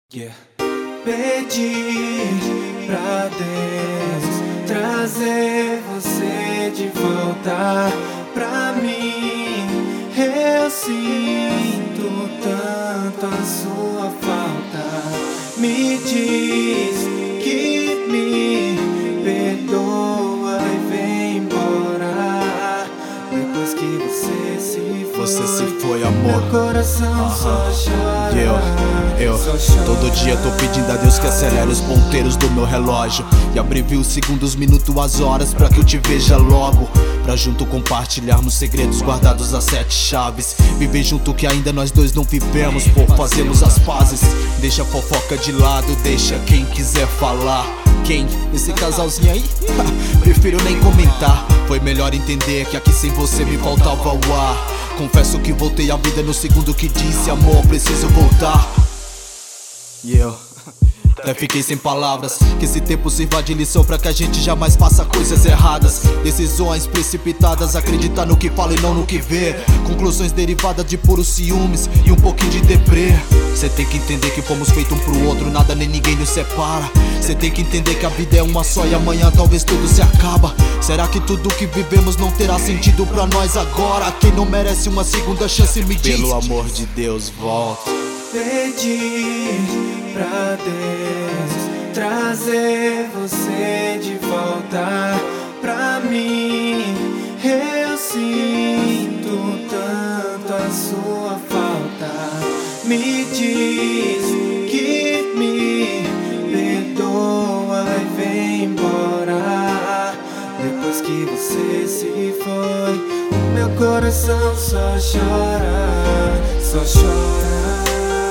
Yeah. Pedi pra Deus trazer você de volta pra mim. Eu sinto tanto a sua falta. Me diz que me perdoa e vem embora. Depois que você se foi, você se foi, amor. Meu coração só chora. Eu todo dia tô pedindo a Deus que acelere os ponteiros do meu relógio e abrevie os segundos, minutos, as horas, pra que eu te veja logo, pra junto compartilharmos segredos guardados às 7 chaves. Viver junto que ainda nós dois não vivemos, pô, fazemos as pazes. Deixa a fofoca de lado, deixa quem quiser falar. Quem? Esse casalzinho aí? Prefiro nem comentar. Foi melhor entender que aqui sem você me faltava o ar. Confesso que voltei à vida no segundo que disse: amor, preciso voltar. E eu até fiquei sem palavras. Que esse tempo sirva de lição pra que a gente jamais faça coisas erradas. Decisões precipitadas, acreditar no que fala e não no que vê. Conclusões derivadas de puros ciúmes e um pouquinho de deprê. Cê tem que entender que fomos feitos um pro outro, nada nem ninguém nos separa. Cê tem que entender que a vida é uma só e amanhã talvez tudo se acaba. Será que tudo que vivemos não terá sentido pra nós agora? Quem não merece uma segunda chance me diz: pelo amor de Deus, volta. Pedi pra Deus trazer você de volta pra mim. Eu sinto tanto a sua falta. Me diz que me perdoa e vem embora. Depois que você se foi, o meu coração só chora, só chora.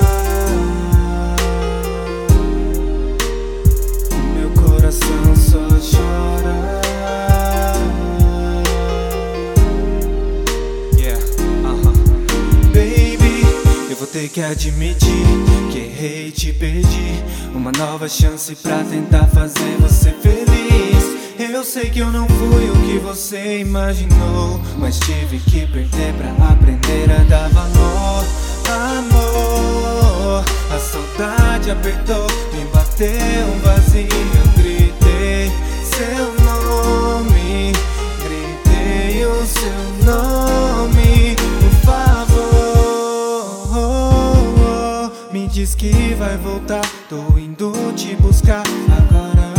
Só chora. Yeah, Baby, eu vou ter que admitir que errei e te perdi. Uma nova chance pra tentar fazer você feliz. Eu sei que eu não fui o que você imaginou, mas tive que perder pra aprender a dar valor. Amor, a saudade apertou, me bateu um vazio. Eu gritei seu nome, gritei o seu nome. Por favor, me diz que vai voltar. Tô indo te buscar agora.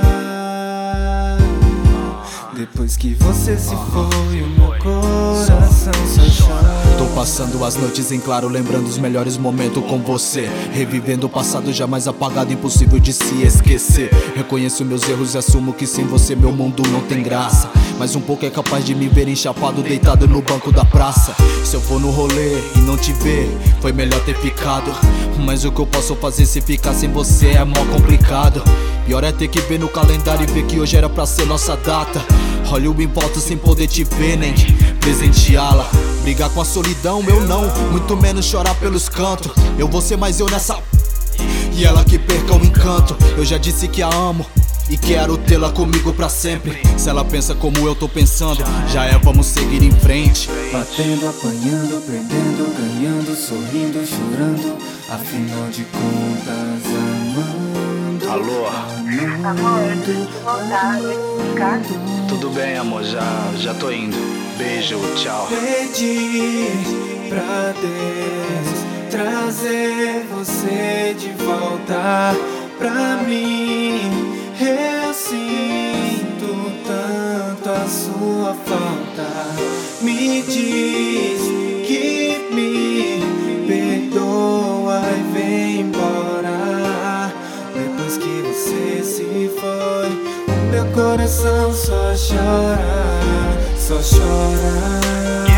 Depois que você se foi, o meu coração só chora. Tô passando as noites em claro, lembrando os melhores momentos com você, revivendo o passado jamais apagado, impossível de se esquecer. Reconheço meus erros e assumo que sem você meu mundo não tem graça. Mas um pouco é capaz de me ver enchapado, deitado no banco da praça. Se eu vou no rolê e não te ver, foi melhor ter ficado. Mas o que eu posso fazer se ficar sem você é mó complicado. Pior é ter que ver no calendário e ver que hoje era pra ser nossa data. Olho em volta sem poder te ver nem presenteá-la. Brigar com a solidão eu não, muito menos chorar pelos cantos. Eu vou ser mais eu nessa e ela que perca o encanto. Eu já disse que a amo e quero tê-la comigo pra sempre. Se ela pensa como eu tô pensando, já é, vamos seguir em frente. Batendo, apanhando, perdendo, ganhando, sorrindo, chorando. Afinal de contas, amando. Alô? Amor, eu tenho que voltar, vem buscar. Tudo bem, amor, já tô indo. Beijo, tchau. Pedi pra Deus trazer você de volta pra mim. Eu sinto tanto a sua falta. Me diz que me perdoa e vem embora. Depois que você se foi, o meu coração só chora, só chora.